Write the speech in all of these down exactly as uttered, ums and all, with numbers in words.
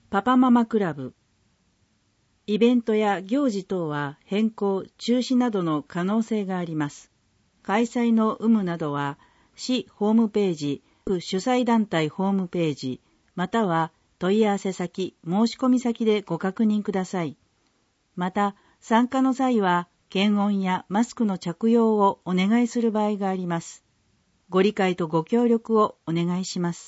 パパママクラブ。イベントや行事等は変更、中止などの可能性があります。開催の有無などは、市ホームページ、主催団体ホームページ、または問い合わせ先、申し込み先でご確認ください。また、参加の際は、検温やマスクの着用をお願いする場合があります。ご理解とご協力をお願いします。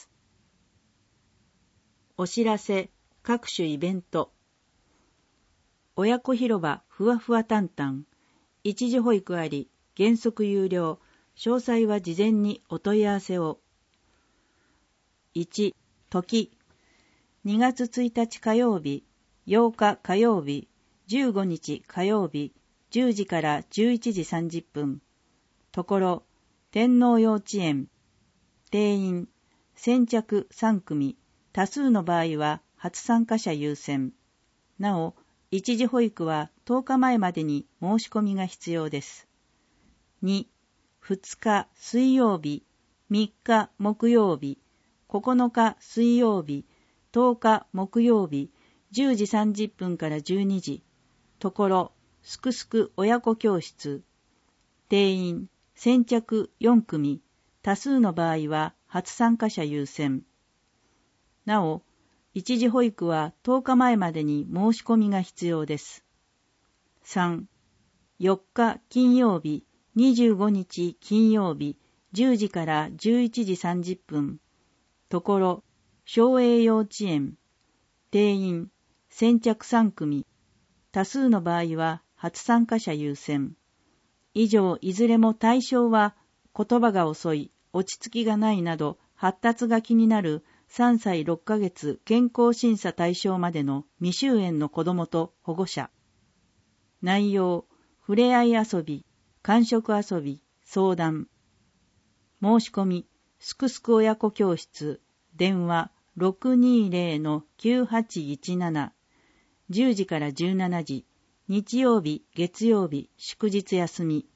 お知らせ、各種イベント。親子広場ふわふわたんたん。一時保育あり、原則有料。詳細は事前にお問い合わせを。いち、時。にがつついたち火曜日、ようか火曜日、じゅうごにち火曜日、じゅうじからじゅういちじさんじゅっぷん。ところ、天皇幼稚園。定員、先着さんくみ。多数の場合は初参加者優先。なお、一時保育はとおかまえまでに申し込みが必要です。に、ふつか水曜日、みっか木曜日、ここのか水曜日、とおか木曜日、じゅうじさんじゅっぷんからじゅうにじ。ところ、すくすく親子教室。定員、先着よんくみ。多数の場合は初参加者優先。なお、一時保育はとおかまえまでに申し込みが必要です。さん、よっか金曜日、にじゅうごにち金曜日、じゅうじからじゅういちじさんじゅっぷん。ところ、松栄幼稚園。定員、先着さんくみ。多数の場合は初参加者優先。以上、いずれも対象は言葉が遅い、落ち着きがないなど発達が気になるさんさいろっかげつ健康審査対象までの未就園の子どもと保護者。内容、ふれあい遊び、感触遊び、相談。申し込み、すくすく親子教室、電話 ろくにーぜろ きゅうはちいちなな、じゅうじからじゅうしちじ、日曜日、月曜日、祝日休み。